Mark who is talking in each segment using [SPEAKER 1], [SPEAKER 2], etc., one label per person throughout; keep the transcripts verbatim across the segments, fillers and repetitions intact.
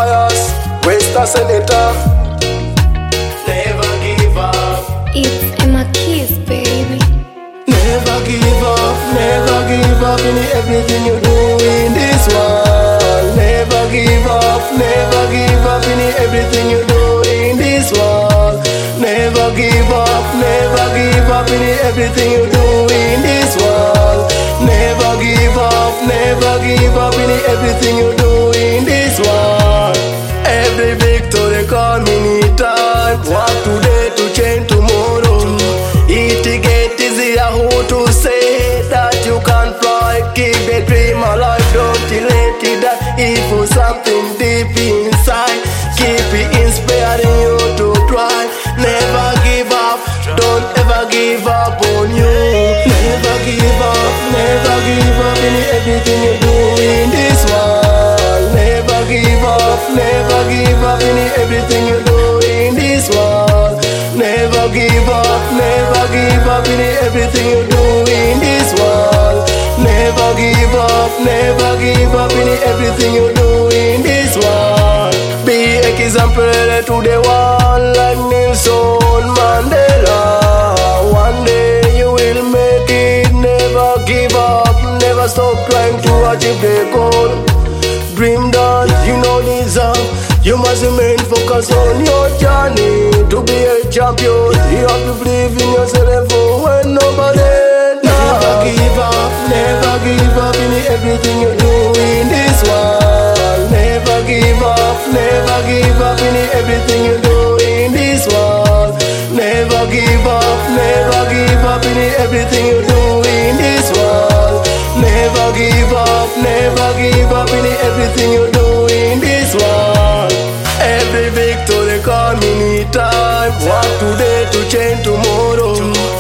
[SPEAKER 1] Pius, Western Senator. Never give up.
[SPEAKER 2] It's Emma Keys, baby.
[SPEAKER 1] Never give up, never give up in everything you do in this world. Never give up, never give up in everything you do in this world. Never give up, never give up in everything you do in this world. Never give up, never give up in everything you do in this world. Every victory come in time. Work today to change tomorrow. It get easier who to say that you can fly. Keep the dream alive, don't let it die. If for something deep inside, keep it inspiring you to try. Never give up, don't ever give up on you. Never give up, never give up in everything you do in this world. Never give up, never give up in everything you do in this world. Never give up, never give up in everything you do in this world. Never give up, never give up in everything you do in this world. Be an example to the world like Nelson Mandela. One day you will make it. Never give up, never stop trying to achieve the goal. Dream that you know deserve. You must remain focused on your journey to be a champion. You have to believe in yourself for when nobody knows. Never give up, never give up in everything you do in this world. Never give up, never give up in everything you do in this world. Never give up, never give up in everything you do in this world. Never give up, never give up in everything you do in this world. Every victory come in time. Work today to change tomorrow.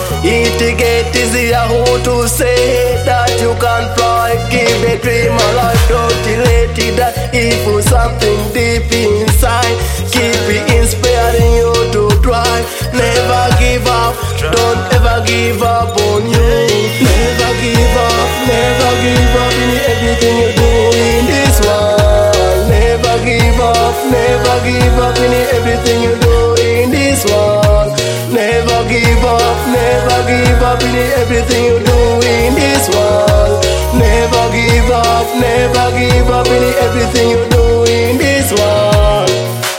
[SPEAKER 1] It get easier who to say that you can fly. Keep the dream alive, don't let it die. If for something deep inside, keep it inspiring you to try. Never give up, don't ever give up on you. Never give up, never give up in everything you do in this world. Never give up, never give up in everything you do in this world. Never give up, never give up in everything you do in this world. Never give up, never give up in everything you do in this world.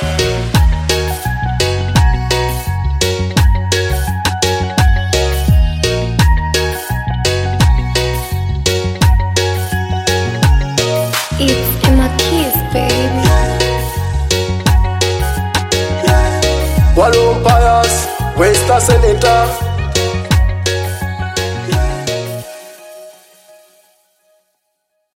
[SPEAKER 2] It's Emma Keys, baby.
[SPEAKER 1] Western Pius, Western Senator.